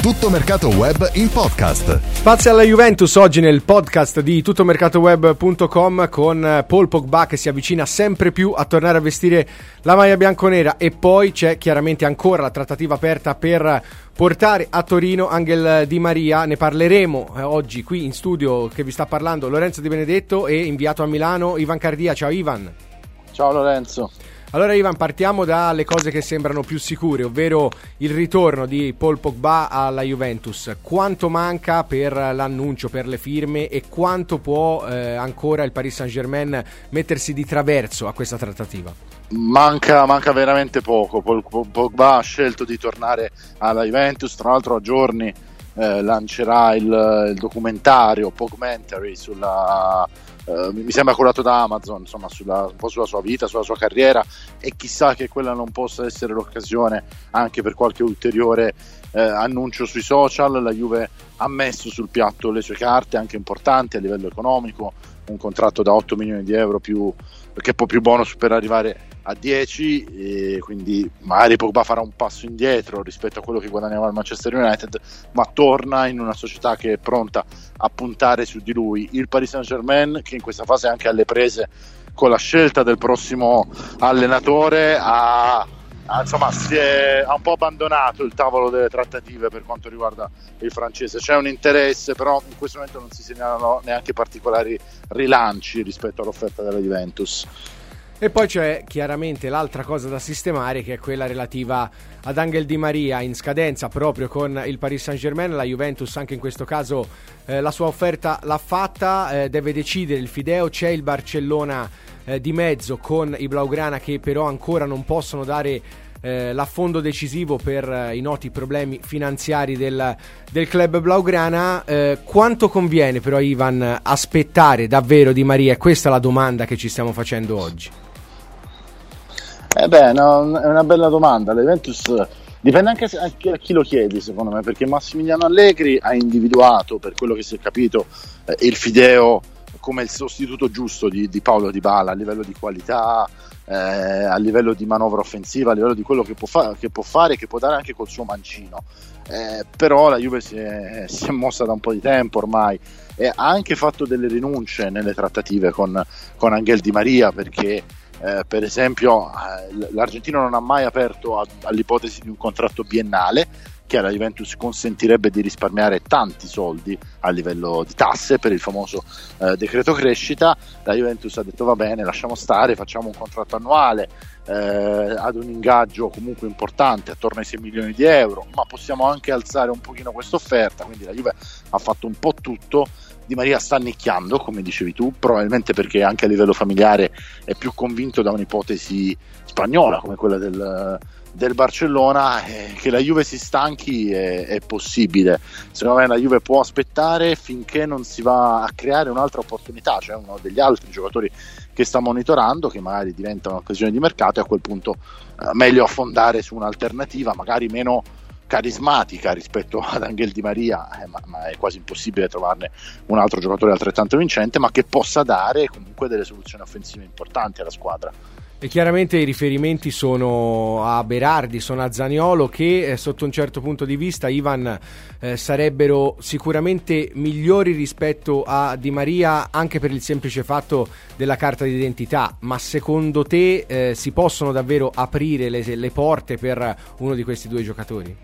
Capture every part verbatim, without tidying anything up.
Tutto Mercato Web in podcast. Spazio alla Juventus oggi nel podcast di tuttomercatoweb punto com con Paul Pogba che si avvicina sempre più a tornare a vestire la maglia bianconera, e poi c'è chiaramente ancora la trattativa aperta per portare a Torino Angel Di Maria. Ne parleremo eh, oggi qui in studio, che vi sta parlando Lorenzo Di Benedetto, e inviato a Milano Ivan Cardia. Ciao Ivan. Ciao Lorenzo. Allora Ivan, partiamo dalle cose che sembrano più sicure, ovvero il ritorno di Paul Pogba alla Juventus. Quanto manca per l'annuncio, per le firme, e quanto può eh, ancora il Paris Saint-Germain mettersi di traverso a questa trattativa? Manca, manca veramente poco. Paul Pogba ha scelto di tornare alla Juventus, tra l'altro a giorni eh, lancerà il, il documentario Pogmentary sulla... Uh, mi sembra curato da Amazon, insomma, sulla, un po' sulla sua vita, sulla sua carriera, e chissà che quella non possa essere l'occasione anche per qualche ulteriore eh, annuncio sui social. La Juve ha messo sul piatto le sue carte, anche importanti a livello economico, un contratto da otto milioni di euro più, che può più bonus per arrivare a dieci, e quindi magari Pogba farà un passo indietro rispetto a quello che guadagnava al Manchester United, ma torna in una società che è pronta a puntare su di lui. Il Paris Saint-Germain, che in questa fase è anche alle prese con la scelta del prossimo allenatore, ha, ha, insomma, si è, ha un po' abbandonato il tavolo delle trattative per quanto riguarda il francese. C'è un interesse, però in questo momento non si segnalano neanche particolari rilanci rispetto all'offerta della Juventus. E poi c'è chiaramente l'altra cosa da sistemare, che è quella relativa ad Angel Di Maria, in scadenza proprio con il Paris Saint-Germain. La Juventus anche in questo caso eh, la sua offerta l'ha fatta, eh, deve decidere il Fideo. C'è il Barcellona eh, di mezzo con i Blaugrana, che però ancora non possono dare eh, l'affondo decisivo per eh, i noti problemi finanziari del, del club Blaugrana. Eh, quanto conviene però, Ivan, aspettare davvero Di Maria? Questa è la domanda che ci stiamo facendo oggi. Eh beh, no, è una bella domanda. La Juventus dipende anche a chi lo chiedi, secondo me, perché Massimiliano Allegri ha individuato, per quello che si è capito, eh, il Fideo come il sostituto giusto di, di Paulo Dybala a livello di qualità, eh, a livello di manovra offensiva, a livello di quello che può, fa- che può fare, che può dare anche col suo mancino. Eh, però la Juve si è, si è mossa da un po' di tempo ormai, e ha anche fatto delle rinunce nelle trattative con, con Angel Di Maria, perché Eh, per esempio eh, l'argentino non ha mai aperto a, all'ipotesi di un contratto biennale, che alla Juventus consentirebbe di risparmiare tanti soldi a livello di tasse per il famoso eh, decreto crescita. La Juventus ha detto va bene, lasciamo stare, facciamo un contratto annuale eh, ad un ingaggio comunque importante, attorno ai sei milioni di euro, ma possiamo anche alzare un pochino questa offerta. Quindi la Juve ha fatto un po' tutto. Di Maria sta nicchiando, come dicevi tu, probabilmente perché anche a livello familiare è più convinto da un'ipotesi spagnola come quella del, del Barcellona. Eh, che la Juve si stanchi è, è possibile. Secondo me la Juve può aspettare finché non si va a creare un'altra opportunità, cioè uno degli altri giocatori che sta monitorando, che magari diventa un'occasione di mercato, e a quel punto eh, meglio affondare su un'alternativa magari meno carismatica rispetto ad Angel Di Maria, eh, ma, ma è quasi impossibile trovarne un altro giocatore altrettanto vincente, ma che possa dare comunque delle soluzioni offensive importanti alla squadra. E chiaramente i riferimenti sono a Berardi, sono a Zaniolo, che eh, sotto un certo punto di vista, Ivan, eh, sarebbero sicuramente migliori rispetto a Di Maria, anche per il semplice fatto della carta d'identità. Ma secondo te eh, si possono davvero aprire le, le porte per uno di questi due giocatori?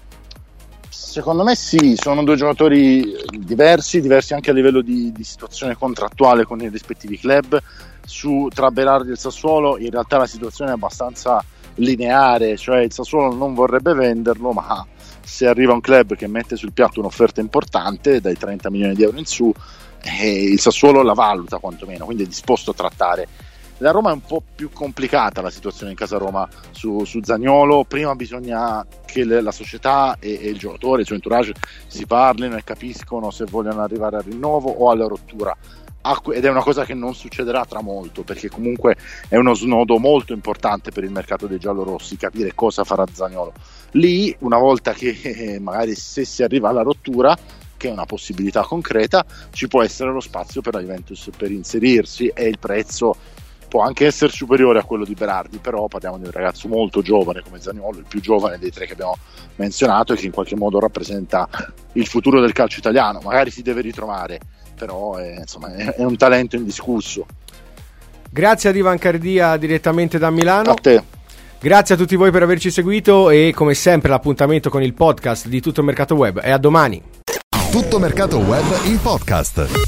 Secondo me sì, sono due giocatori diversi, diversi anche a livello di, di situazione contrattuale con i rispettivi club. Su, tra Berardi e il Sassuolo in realtà la situazione è abbastanza lineare, cioè il Sassuolo non vorrebbe venderlo, ma se arriva un club che mette sul piatto un'offerta importante dai trenta milioni di euro in su, eh, il Sassuolo la valuta quantomeno, quindi è disposto a trattare. La Roma è un po' più complicata la situazione in casa Roma su, su Zaniolo. Prima bisogna che le, la società e, e il giocatore, il suo entourage, si parlino e capiscono se vogliono arrivare al rinnovo o alla rottura, ed è una cosa che non succederà tra molto, perché comunque è uno snodo molto importante per il mercato dei giallorossi capire cosa farà Zaniolo. Lì, una volta che magari se si arriva alla rottura, che è una possibilità concreta, ci può essere lo spazio per la Juventus per inserirsi, e il prezzo può anche essere superiore a quello di Berardi, però parliamo di un ragazzo molto giovane come Zaniolo, il più giovane dei tre che abbiamo menzionato e che in qualche modo rappresenta il futuro del calcio italiano. Magari si deve ritrovare, però è, insomma, è, è un talento indiscusso. Grazie ad Ivan Cardia direttamente da Milano. A te. Grazie a tutti voi per averci seguito e come sempre l'appuntamento con il podcast di Tutto Mercato Web è a domani. Tutto Mercato Web in podcast.